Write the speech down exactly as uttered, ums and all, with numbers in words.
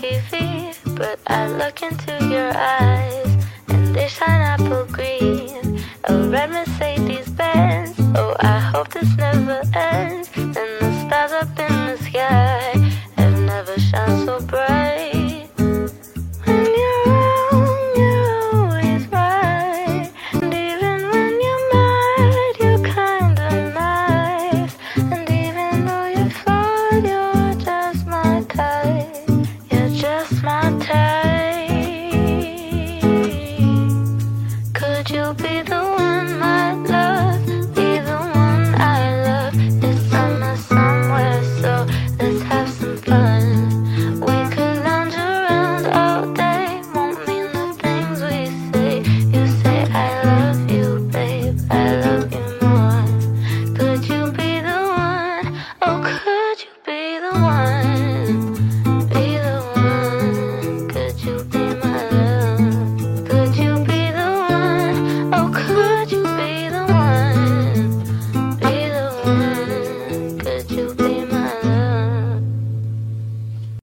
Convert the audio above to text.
T V, but I look into your eyes and they shine apple green. A red Mercedes Benz. Oh, I hope this never ends. And the stars up in the sky have never shone so bright. When you're wrong, you're always right. And even when you're mad, you're kinda nice. And even though you're flawed, you're just my type. You're just my type.